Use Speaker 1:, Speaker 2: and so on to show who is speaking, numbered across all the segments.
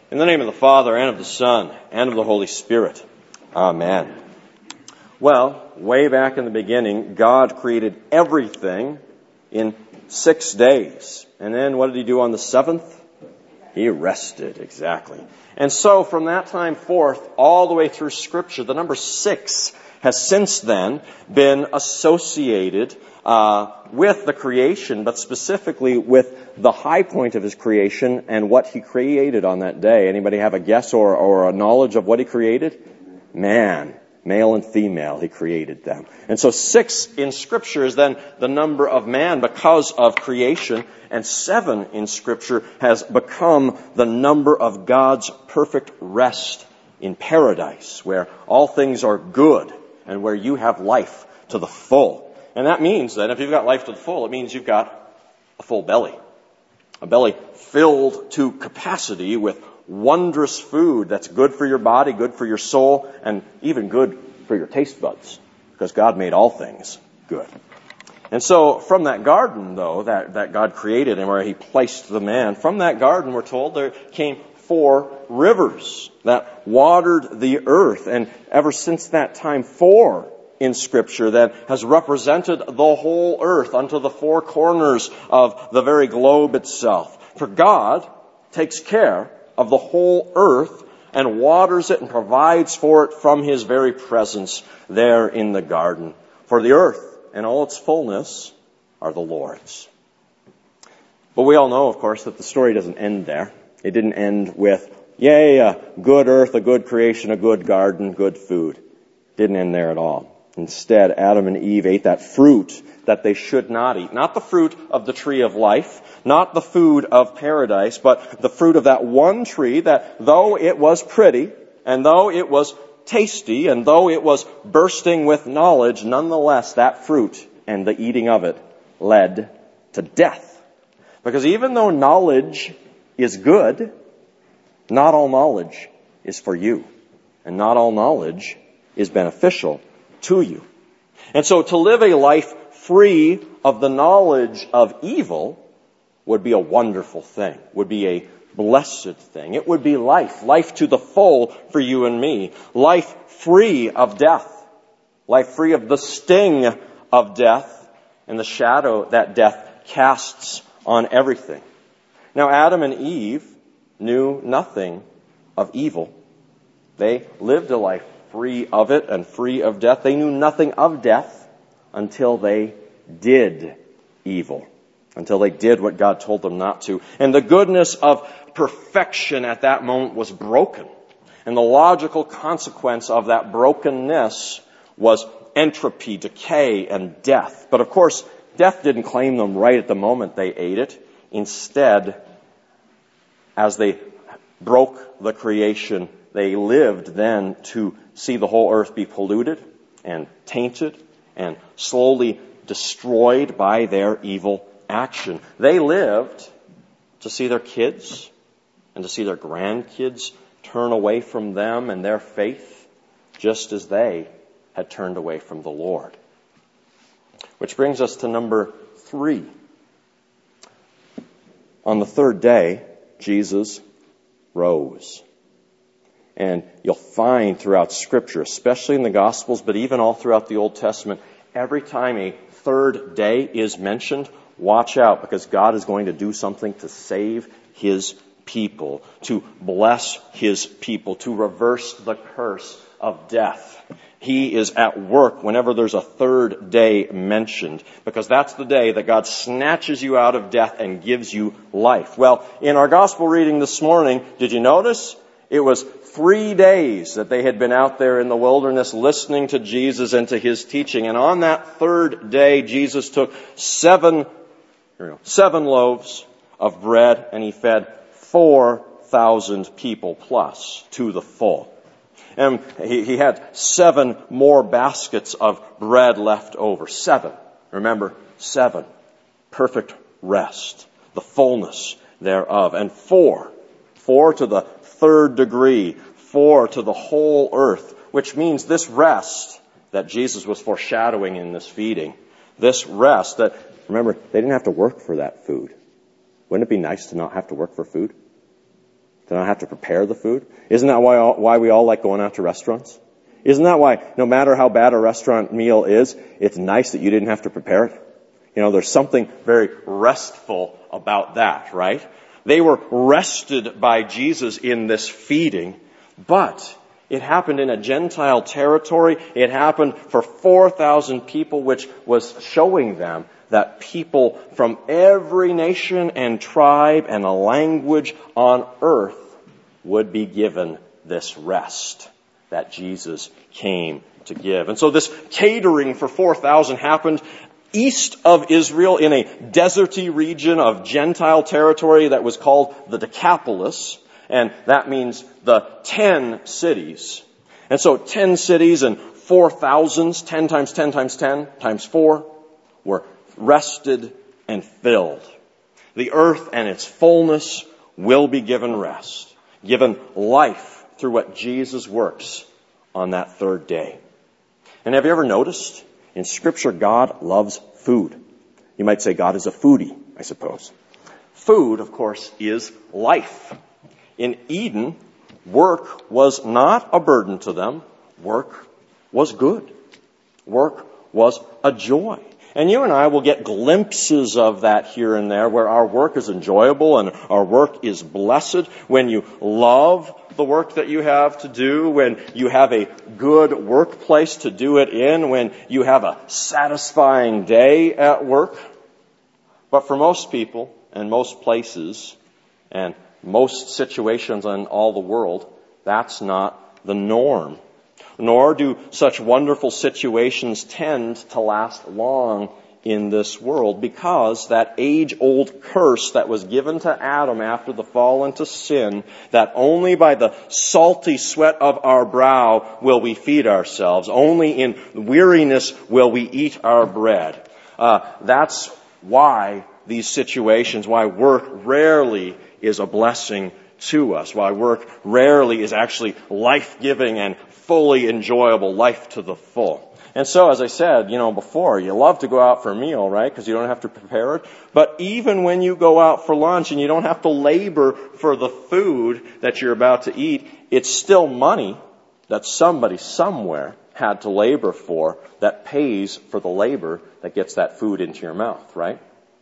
Speaker 1: In the name of the Father, and of the Son, and of the Holy Spirit. Amen. Well, way back in the beginning, God created everything in 6 days. And then what did He do on the seventh? He rested, exactly. And so from that time forth, all the way through Scripture, the number 6 has since then been associated with the creation, but specifically with the high point of His creation and what He created on that day. Anybody have a guess or a knowledge of what He created? Man. Male and female, He created them. And so 6 in Scripture is then the number of man because of creation, and 7 in Scripture has become the number of God's perfect rest in paradise, where all things are good and where you have life to the full. And that means that if you've got life to the full, it means you've got a full belly. A belly filled to capacity with wondrous food that's good for your body, good for your soul, and even good for your taste buds, because God made all things good. And so from that garden, though, that God created and where He placed the man, from that garden, we're told, there came 4 rivers that watered the earth. And ever since that time, 4 in Scripture that has represented the whole earth unto the 4 corners of the very globe itself. For God takes care of the whole earth and waters it and provides for it from His very presence there in the garden. For the earth and all its fullness are the Lord's. But we all know, of course, that the story doesn't end there. It didn't end with, yay, a good earth, a good creation, a good garden, good food. It didn't end there at all. Instead, Adam and Eve ate that fruit that they should not eat. Not the fruit of the tree of life, not the food of paradise, but the fruit of that one tree that, though it was pretty, and though it was tasty, and though it was bursting with knowledge, nonetheless, that fruit and the eating of it led to death. Because even though knowledge is good, not all knowledge is for you. And not all knowledge is beneficial to you. And so to live a life free of the knowledge of evil would be a wonderful thing, would be a blessed thing. It would be life to the full for you and me. Life free of death, life free of the sting of death and the shadow that death casts on everything. Now, Adam and Eve knew nothing of evil. They lived a life free of it and free of death. They knew nothing of death until they did evil, until they did what God told them not to. And the goodness of perfection at that moment was broken. And the logical consequence of that brokenness was entropy, decay, and death. But of course, death didn't claim them right at the moment they ate it. Instead, as they broke the creation, they lived then to see the whole earth be polluted and tainted and slowly destroyed by their evil action. They lived to see their kids and to see their grandkids turn away from them and their faith, just as they had turned away from the Lord. Which brings us to number 3. On the 3rd day, Jesus rose. And you'll find throughout Scripture, especially in the Gospels, but even all throughout the Old Testament, every time a 3rd day is mentioned, watch out, because God is going to do something to save His people, to bless His people, to reverse the curse of death. He is at work whenever there's a 3rd day mentioned, because that's the day that God snatches you out of death and gives you life. Well, in our Gospel reading this morning, did you notice? It was 3 days that they had been out there in the wilderness listening to Jesus and to His teaching. And on that 3rd day, Jesus took 7 loaves of bread and He fed 4,000 people plus to the full. And he had 7 more baskets of bread left over. 7. Remember, 7. Perfect rest. The fullness thereof. And 4. 4 to the 3rd degree. 4 to the whole earth. Which means this rest that Jesus was foreshadowing in this feeding. This rest that, remember, they didn't have to work for that food. Wouldn't it be nice to not have to work for food? They don't have to prepare the food. Isn't that why we all like going out to restaurants? Isn't that why, no matter how bad a restaurant meal is, it's nice that you didn't have to prepare it? There's something very restful about that, right? They were rested by Jesus in this feeding, but it happened in a Gentile territory. It happened for 4,000 people, which was showing them that people from every nation and tribe and a language on earth would be given this rest that Jesus came to give. And so this catering for 4,000 happened east of Israel in a deserty region of Gentile territory that was called the Decapolis. And that means the 10 cities. And so 10 cities and 4,000s, 10 times 10 times 10 times 4, were rested and filled. The earth and its fullness will be given rest, given life through what Jesus works on that third day. And have you ever noticed? In Scripture, God loves food. You might say God is a foodie, I suppose. Food, of course, is life. In Eden, work was not a burden to them. Work was good. Work was a joy. And you and I will get glimpses of that here and there, where our work is enjoyable and our work is blessed. When you love the work that you have to do, when you have a good workplace to do it in, when you have a satisfying day at work. But for most people and most places and most situations in all the world, that's not the norm. Nor do such wonderful situations tend to last long in this world, because that age-old curse that was given to Adam after the fall into sin, that only by the salty sweat of our brow will we feed ourselves, only in weariness will we eat our bread. That's why these situations, why work rarely is a blessing to us, why work rarely is actually life-giving and fully enjoyable, life to the full. And so, as I said, before, you love to go out for a meal, right? Because you don't have to prepare it. But even when you go out for lunch and you don't have to labor for the food that you're about to eat, it's still money that somebody somewhere had to labor for that pays for the labor that gets that food into your mouth, right?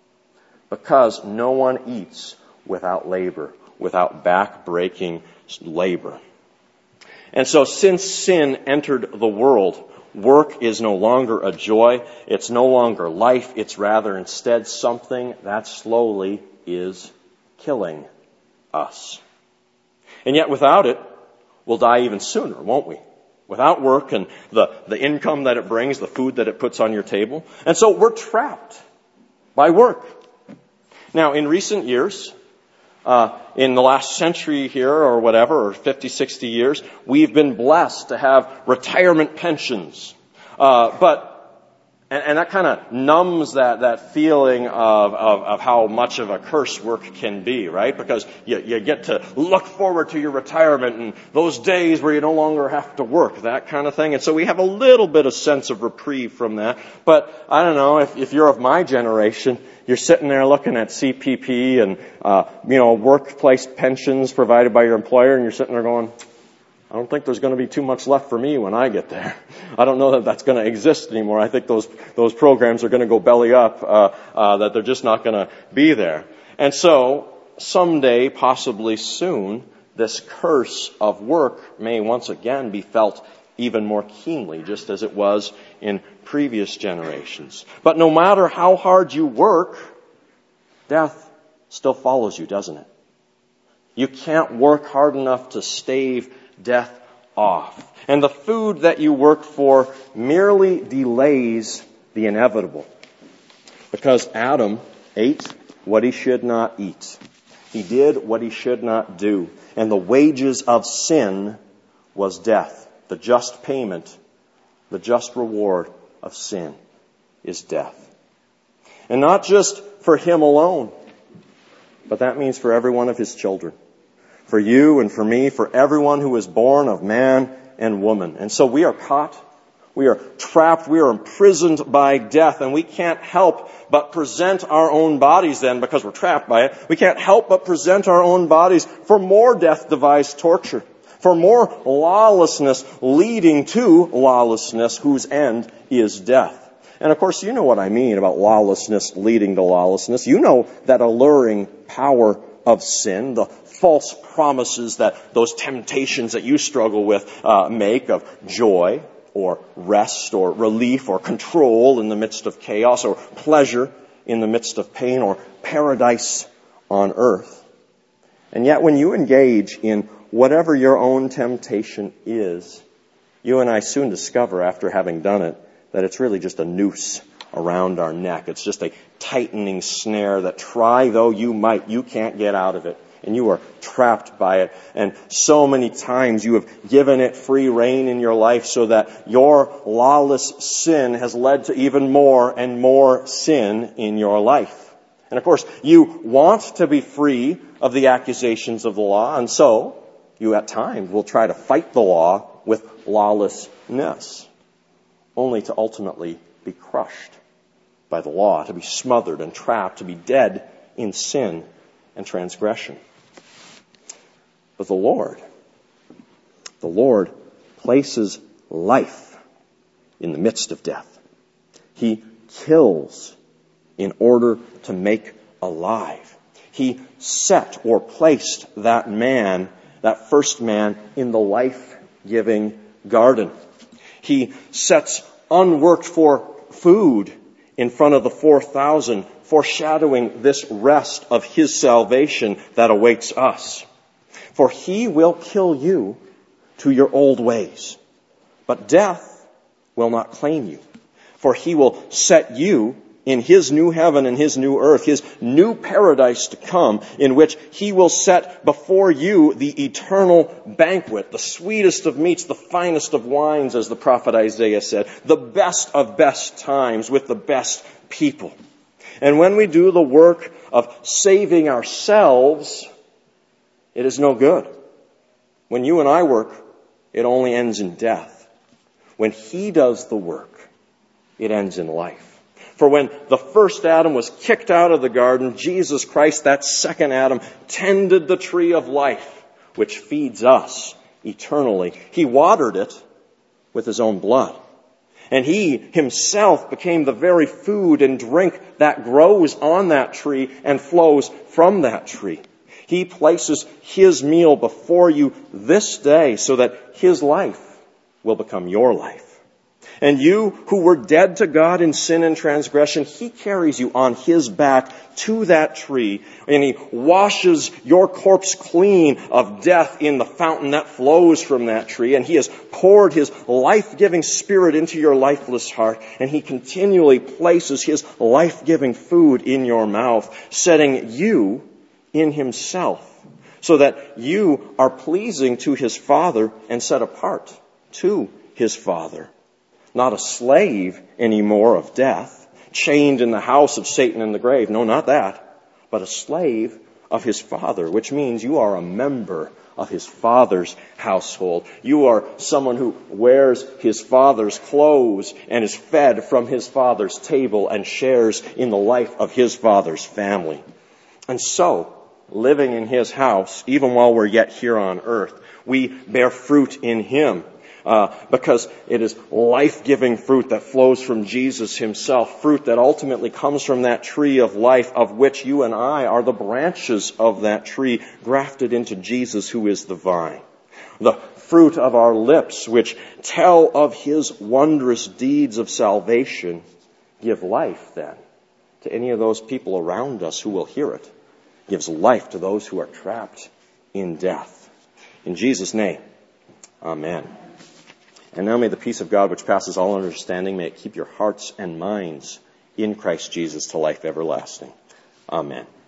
Speaker 1: Because no one eats without labor, without back-breaking labor. And so since sin entered the world, work is no longer a joy. It's no longer life. It's rather instead something that slowly is killing us. And yet without it, we'll die even sooner, won't we? Without work and the income that it brings, the food that it puts on your table. And so we're trapped by work. Now, in recent years, in the last century here or whatever, or 50, 60 years, we've been blessed to have retirement pensions. And that kind of numbs that feeling of how much of a curse work can be, right? Because you get to look forward to your retirement and those days where you no longer have to work, that kind of thing. And so we have a little bit of sense of reprieve from that. But I don't know, if you're of my generation, you're sitting there looking at CPP and, workplace pensions provided by your employer, and you're sitting there going, I don't think there's going to be too much left for me when I get there. I don't know that that's going to exist anymore. I think those programs are going to go belly up, that they're just not going to be there. And so, someday, possibly soon, this curse of work may once again be felt even more keenly, just as it was in previous generations. But no matter how hard you work, death still follows you, doesn't it? You can't work hard enough to stave death off. And the food that you work for merely delays the inevitable. Because Adam ate what he should not eat. He did what he should not do. And the wages of sin was death. The just payment, the just reward of sin is death. And not just for him alone, but that means for every one of his children. For you and for me, for everyone who is born of man and woman. And so we are caught We are trapped, we are imprisoned by death, and we can't help but present our own bodies then, because we're trapped by it, we can't help but present our own bodies for more death-devised torture, for more lawlessness leading to lawlessness whose end is death. And of course, you know what I mean about lawlessness leading to lawlessness. You know that alluring power of sin, the false promises that those temptations that you struggle with make of joy or rest or relief or control in the midst of chaos or pleasure in the midst of pain or paradise on earth. And yet when you engage in whatever your own temptation is, you and I soon discover after having done it that it's really just a noose around our neck. It's just a tightening snare that try though you might, you can't get out of it. And you are trapped by it. And so many times you have given it free rein in your life so that your lawless sin has led to even more and more sin in your life. And of course, you want to be free of the accusations of the law, and so you at times will try to fight the law with lawlessness, only to ultimately be crushed by the law, to be smothered and trapped, to be dead in sin and transgression. But the Lord places life in the midst of death. He kills in order to make alive. He set or placed that man, that first man, in the life-giving garden. He sets unworked for food in front of the 4,000, foreshadowing this rest of His salvation that awaits us. For He will kill you to your old ways, but death will not claim you. For He will set you in His new heaven and His new earth, His new paradise to come, in which He will set before you the eternal banquet, the sweetest of meats, the finest of wines, as the prophet Isaiah said, the best of best times with the best people. And when we do the work of saving ourselves, it is no good. When you and I work, it only ends in death. When He does the work, it ends in life. For when the first Adam was kicked out of the garden, Jesus Christ, that second Adam, tended the tree of life, which feeds us eternally. He watered it with His own blood. And He Himself became the very food and drink that grows on that tree and flows from that tree. He places His meal before you this day so that His life will become your life. And you who were dead to God in sin and transgression, He carries you on His back to that tree, and He washes your corpse clean of death in the fountain that flows from that tree, and He has poured His life-giving Spirit into your lifeless heart, and He continually places His life-giving food in your mouth, setting you in Himself, so that you are pleasing to His Father and set apart to His Father. Not a slave anymore of death, chained in the house of Satan and the grave. No, not that. But a slave of His Father, which means you are a member of His Father's household. You are someone who wears His Father's clothes and is fed from His Father's table and shares in the life of His Father's family. And so, living in His house, even while we're yet here on earth, we bear fruit in Him. Because it is life-giving fruit that flows from Jesus Himself, fruit that ultimately comes from that tree of life, of which you and I are the branches of that tree, grafted into Jesus, who is the vine. The fruit of our lips, which tell of His wondrous deeds of salvation, give life then to any of those people around us who will hear it. Gives life to those who are trapped in death. In Jesus' name, amen. And now may the peace of God, which passes all understanding, may it keep your hearts and minds in Christ Jesus to life everlasting. Amen.